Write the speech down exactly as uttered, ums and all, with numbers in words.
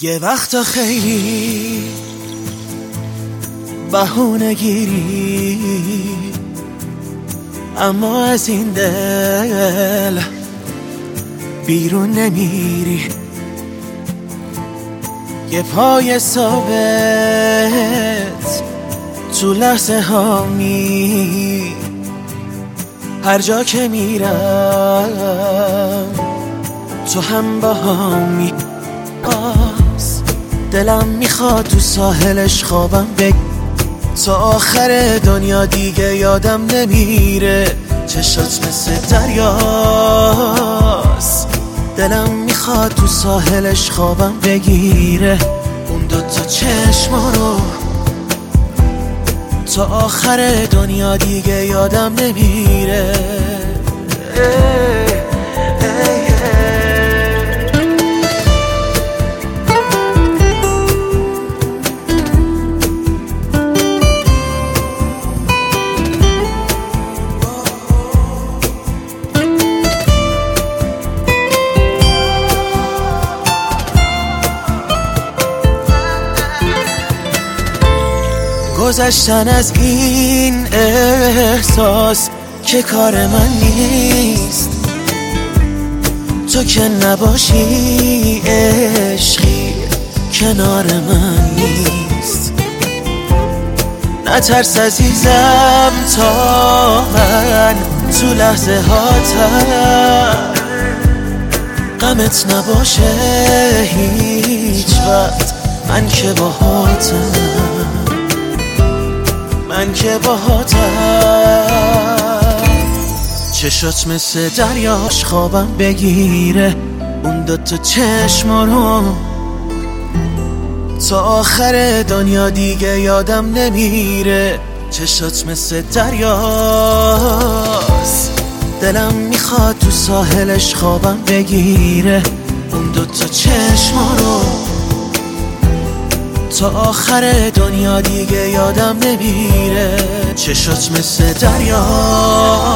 یه وقتا خیلی بهونه گیری، اما از این دل بیرون نمیری. یه پای ثابت تو لحظه ها می، هر جا که میرم تو هم با همی. دلم میخواد تو ساحلش خوابم بگ، تا آخر دنیا دیگه یادم نمیره. چشات مثل دریاست، دلم میخواد تو ساحلش خوابم بگیره. اون دوتا چشما رو تا آخر دنیا دیگه یادم نمیره. گذشتن از این احساس که کار من نیست، تو که نباشی عشقی کنار من نیست. نترس عزیزم تا من تو لحظه هاتم غمت نباشه هیچ وقت. من که باهاتم، من که باهاتم. چشات مثل دریاش خوابم بگیره. اون دوتا چشما رو تا آخر دنیا دیگه یادم نمیره. چشات مثل دریاست، دلم میخواد تو ساحلش خوابم بگیره. اون دوتا چشما رو تا آخر دنیا دیگه یادم نمیره. چشات مثل دریا